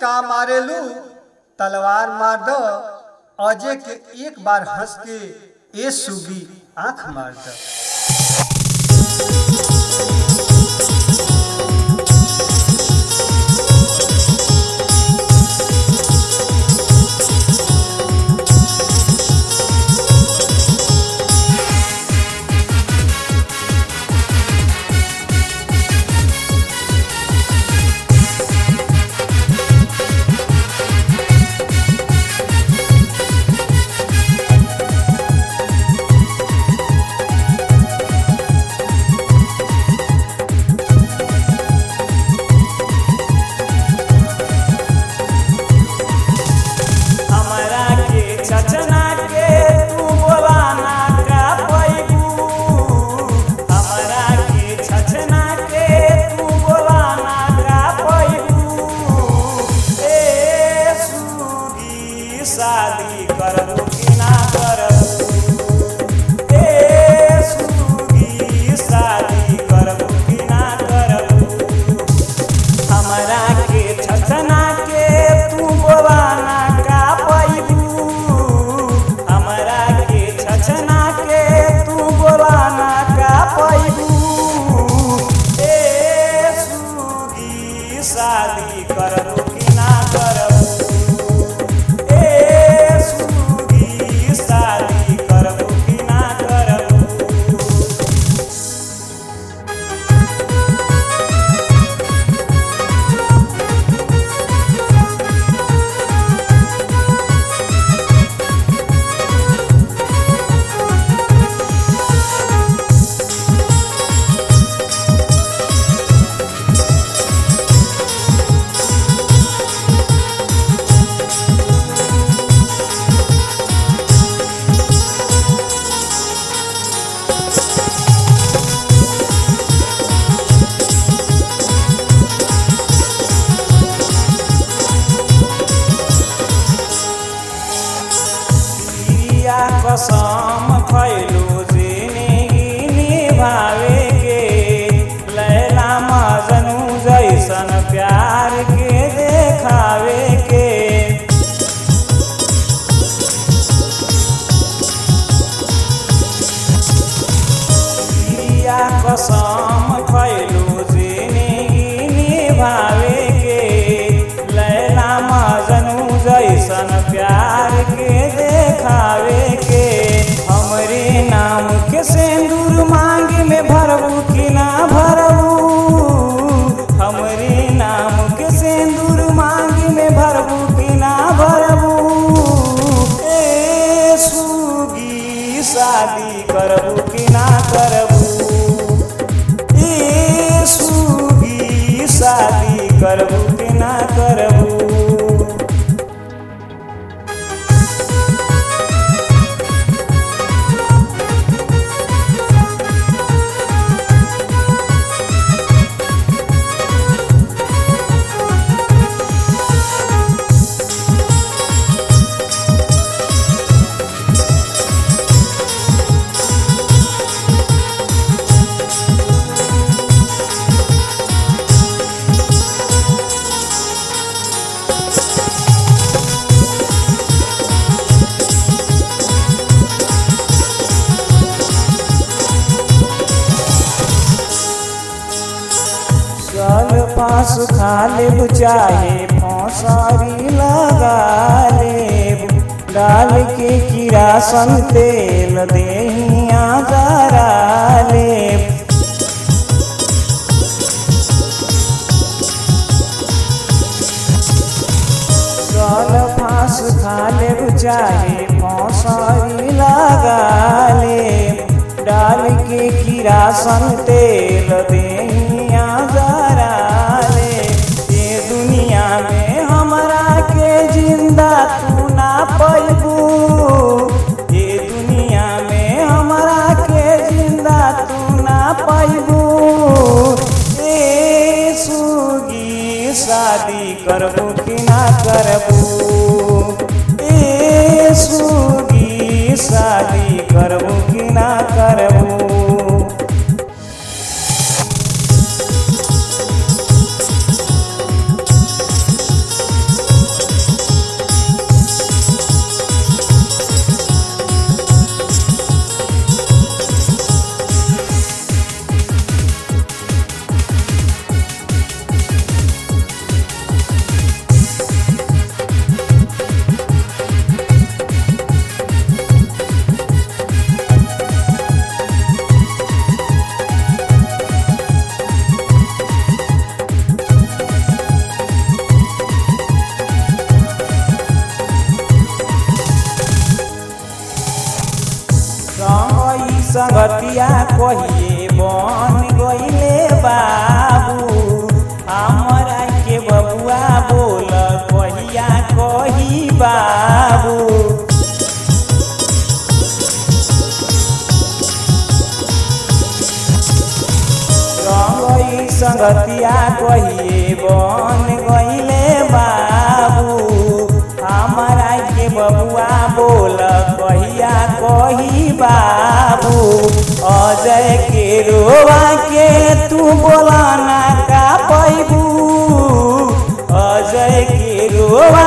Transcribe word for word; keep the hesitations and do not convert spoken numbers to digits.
का मारेलू तलवार मार दो। अजय के एक बार हंस के ए सुगी आंख मार दो। शादी करबू कि ना करबू ए सुगी शादी करबू कि ना करबू। हमरा के छछना के तू बोलाना का पैबू। हमरा के छछना के तू बोलाना का पैबू। ए सुगी शादी करबू कि ना करबू। कसम खैलू जिंदगी निभावे के लैला मजनू जैसन प्यार के देखावे के। या कसम खैलू जिंदगी निभावे के लैला मजनू जैसन प्यार के देखावे के। हमरे नाम के सिंदूर मांग में भरबू कि ना भरबू। हमरे नाम के सिंदूर मांग में भरबू कि ना भरबू। ए सुगी शादी करबू कि ना करबू। ए सुगी शादी करबू कि ना करबू। चल पास खा लेब चाहे फौसारी लगा लेब। डाल के किरासन तेल देहिया जरा लेब। चल पास खा लेब चाहे फौसारी लगा लेब। डाल के किरासन तेल देहिया जरा ले। ये दुनिया में हमरा के जिंदा तू ना पैबू। ये दुनिया में हमरा के जिंदा तू ना पैबू। ए सुगी शादी करबू कि ना करबू। ए सुगी शादी करबू कि ना करबू। संगतिया कहिए बन गईले बाबू हमरा के बबुआ बोल कहिया कही बाबू रंगई संगतिया कहिए बन गईले बाबू हमरा के बबुआ बोल कहिया कही बाबू अजय के रोवा के तू बोला ना का पैबू अजय के रोवा